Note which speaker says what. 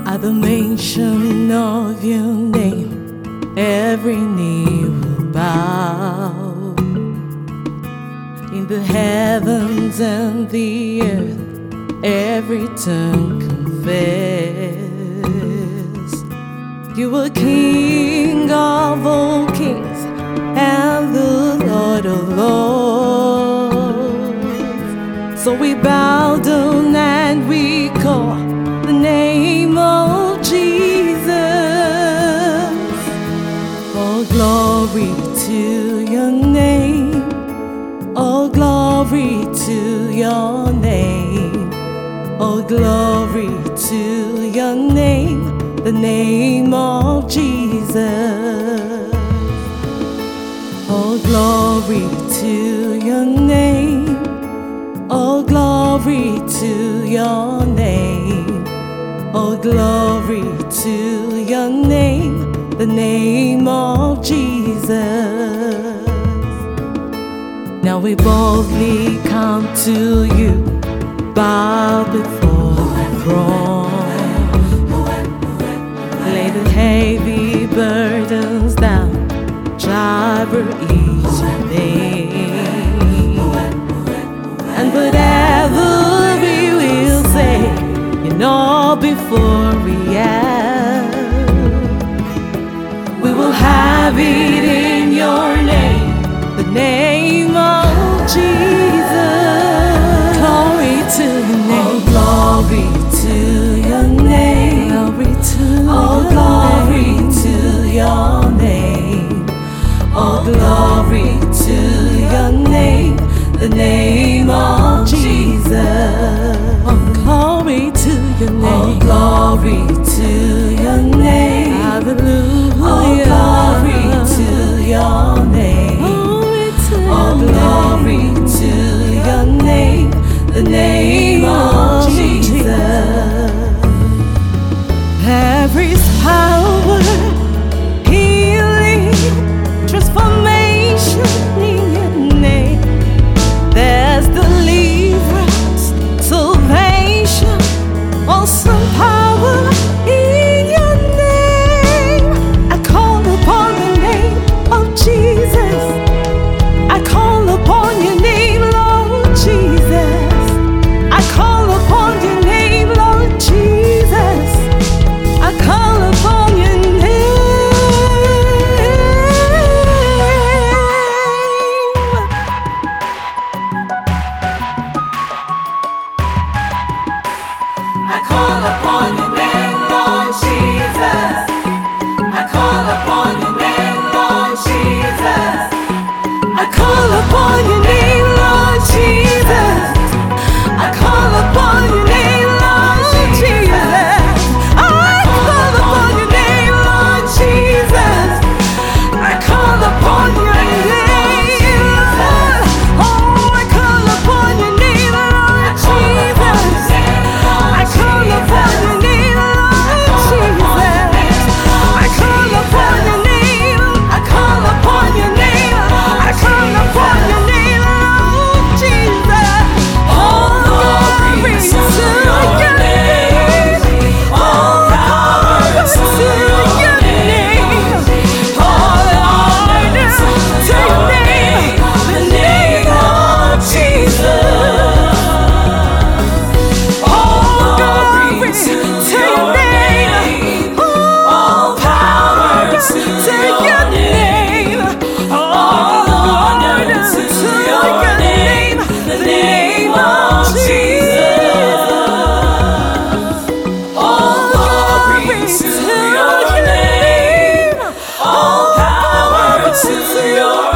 Speaker 1: At the mention of your name, every knee will bow. In the heavens and the earth, every tongue confess. You are King of all kings and the Lord of lords. So we bow down and we call the name of Jesus. All glory to your name. All glory to your name. All glory to your name, the name of Jesus. All glory to your name. All glory to your name. All glory to your name, the name of Jesus. Now we boldly come to you, bow before the throne. Lay the heavy burdens down, Jireh is your name. And whatever we will say, you know before we ask, we will have it in your name, the name of Jesus. Glory to your name. Oh, glory to your name. Glory to oh, glory to your name. Oh, glory to your name, the name of Jesus. Oh, glory to your name. Oh, glory to your name. Hallelujah. Oh, glory to your name. Oh, glory to your name, the name of Jesus. There is power, healing, transformation in your name. There's deliverance, salvation, awesome power in your name. I call upon the name of Jesus. I call upon your name, Lord Jesus. I call upon your name, Lord Jesus. I call upon your
Speaker 2: I call upon your name, Lord Jesus. I call upon your name, Lord Jesus.
Speaker 1: I call upon your name, Lord Jesus. I call upon your name, Lord Jesus. I call upon your name, Lord Jesus. I call upon your name, Lord. Oh, I call upon your name, Lord Jesus. I call upon your name, Lord Jesus. I call upon your name. I call upon your name. I call upon your name, Lord Jesus. All glory to your name. All power to your name. All honor to your name, the name of Jesus. All glory to your name. All power to your name. All honor to your name, the name of Jesus. All glory to your name. All power to your